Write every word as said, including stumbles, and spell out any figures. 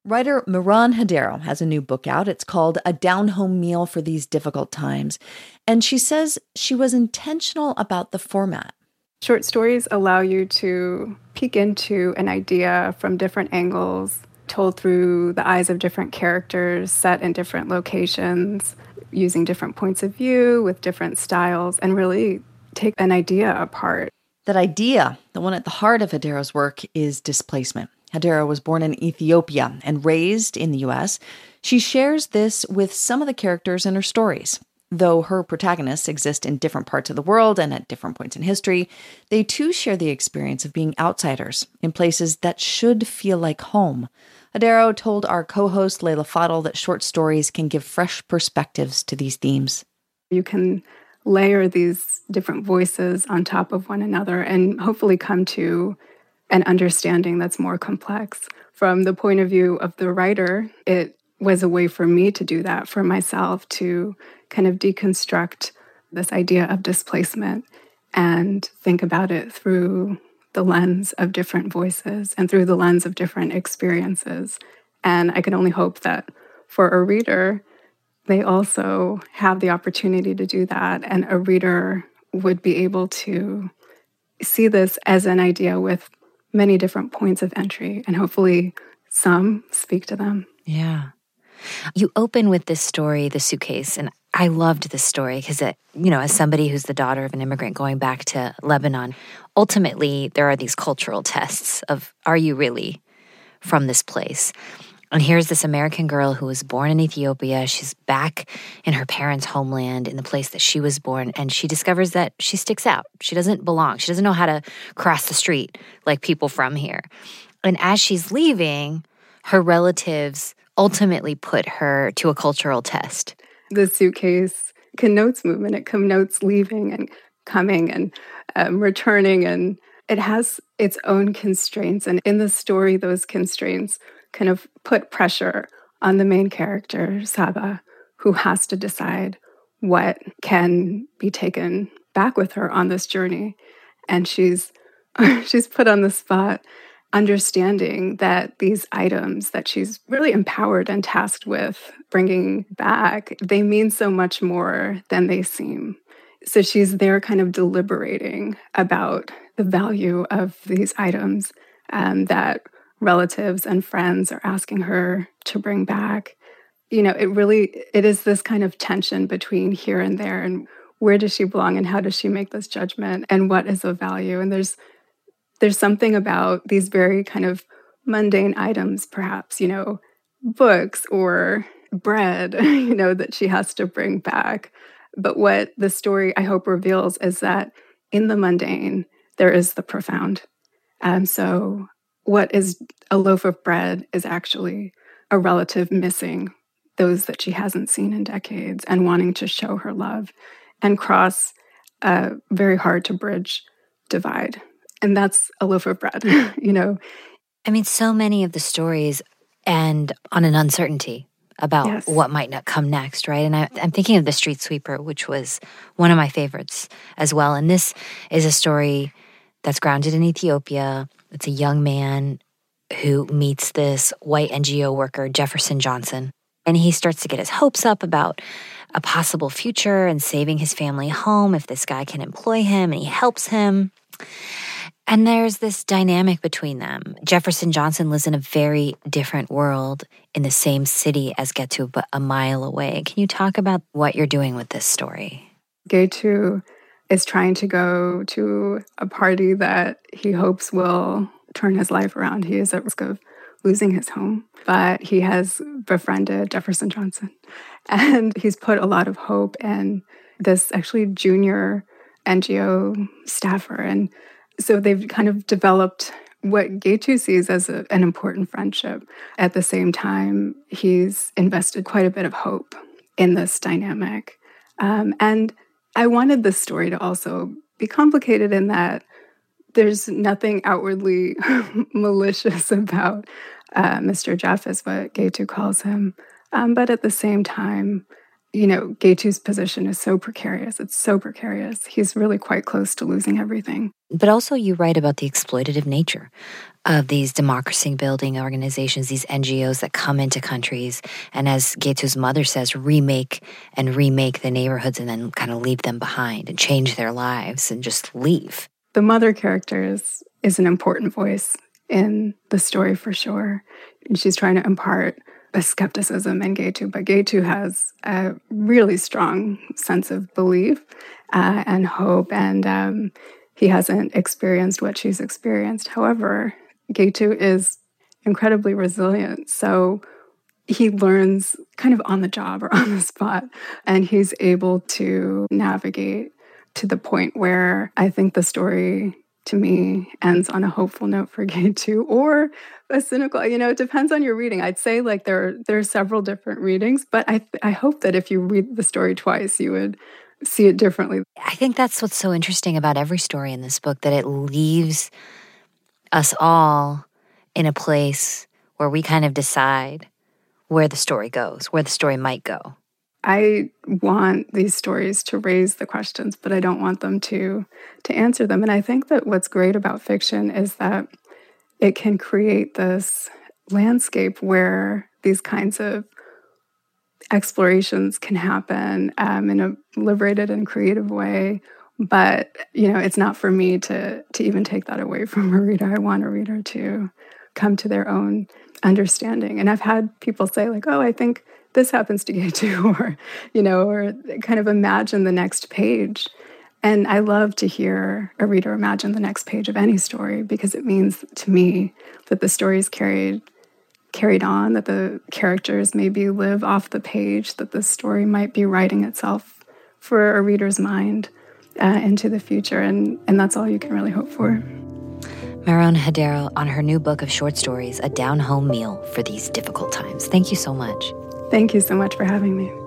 Writer Miran Hadero has a new book out. It's called A Down-Home Meal for These Difficult Times. And she says she was intentional about the format. Short stories allow you to peek into an idea from different angles, told through the eyes of different characters, set in different locations, using different points of view with different styles, and really take an idea apart. That idea, the one at the heart of Hadero's work, is displacement. Hadero was born in Ethiopia and raised in the U S. She shares this with some of the characters in her stories. Though her protagonists exist in different parts of the world and at different points in history, they too share the experience of being outsiders in places that should feel like home. Hadero told our co-host Leila Fadel that short stories can give fresh perspectives to these themes. You can layer these different voices on top of one another and hopefully come to an understanding that's more complex. From the point of view of the writer, it was a way for me to do that for myself, to kind of deconstruct this idea of displacement and think about it through the lens of different voices and through the lens of different experiences. And I can only hope that for a reader, they also have the opportunity to do that, and a reader would be able to see this as an idea with many different points of entry, and hopefully some speak to them. Yeah. You open with this story, The Suitcase, and I loved this story because, it, you know, as somebody who's the daughter of an immigrant going back to Lebanon, ultimately there are these cultural tests of, are you really from this place? And here's this American girl who was born in Ethiopia. She's back in her parents' homeland, in the place that she was born, and she discovers that she sticks out. She doesn't belong. She doesn't know how to cross the street like people from here. And as she's leaving, her relatives ultimately put her to a cultural test. The Suitcase connotes movement. It connotes leaving and coming and um, returning, and it has its own constraints. And in the story, those constraints kind of put pressure on the main character, Saba, who has to decide what can be taken back with her on this journey. And she's she's put on the spot, understanding that these items that she's really empowered and tasked with bringing back, they mean so much more than they seem. So she's there kind of deliberating about the value of these items um, that relatives and friends are asking her to bring back. You know, it really, it is this kind of tension between here and there, and where does she belong and how does she make this judgment and what is of value? And there's there's something about these very kind of mundane items, perhaps, you know, books or bread, you know, that she has to bring back. But what the story, I hope, reveals is that in the mundane, there is the profound. And so what is a loaf of bread is actually a relative missing those that she hasn't seen in decades and wanting to show her love and cross a very hard to bridge divide. And that's a loaf of bread, you know. I mean, so many of the stories end on an uncertainty about yes. what might not come next, right? And I, I'm thinking of The Street Sweeper, which was one of my favorites as well. And this is a story that's grounded in Ethiopia. It's a young man who meets this white N G O worker, Jefferson Johnson. And he starts to get his hopes up about a possible future and saving his family home if this guy can employ him, and he helps him. And there's this dynamic between them. Jefferson Johnson lives in a very different world in the same city as Getu, but a mile away. Can you talk about what you're doing with this story? Getu is trying to go to a party that he hopes will turn his life around. He is at risk of losing his home, but he has befriended Jefferson Johnson. And he's put a lot of hope in this actually junior N G O staffer. And so they've kind of developed what Getu sees as a, an important friendship. At the same time, he's invested quite a bit of hope in this dynamic. Um, and I wanted this story to also be complicated in that there's nothing outwardly malicious about uh, Mister Jeff, is what Getu calls him. Um, but at the same time, you know, Gaytu's position is so precarious. It's so precarious. He's really quite close to losing everything. But also you write about the exploitative nature of these democracy-building organizations, these N G Os that come into countries and, as Gaytu's mother says, remake and remake the neighborhoods and then kind of leave them behind and change their lives and just leave. The mother character is, is an important voice in the story for sure. And she's trying to impart a skepticism in Gaytu, but Gaytu has a really strong sense of belief uh, and hope, and um, he hasn't experienced what she's experienced. However, Gaytu is incredibly resilient, so he learns kind of on the job or on the spot, and he's able to navigate to the point where I think the story, to me, ends on a hopeful note for Gaytu, or a cynical, you know, it depends on your reading. I'd say like there, there are several different readings, but I, I hope that if you read the story twice, you would see it differently. I think that's what's so interesting about every story in this book, that it leaves us all in a place where we kind of decide where the story goes, where the story might go. I want these stories to raise the questions, but I don't want them to to answer them. And I think that what's great about fiction is that it can create this landscape where these kinds of explorations can happen um, in a liberated and creative way. But, you know, it's not for me to to even take that away from a reader. I want a reader to come to their own understanding. And I've had people say, like, oh, I think this happens to Gaytu, or, you know, or kind of imagine the next page. And I love to hear a reader imagine the next page of any story, because it means to me that the story is carried carried on, that the characters maybe live off the page, that the story might be writing itself for a reader's mind uh, into the future. And, and that's all you can really hope for. Maron Hadero on her new book of short stories, A Down Home Meal for These Difficult Times. Thank you so much. Thank you so much for having me.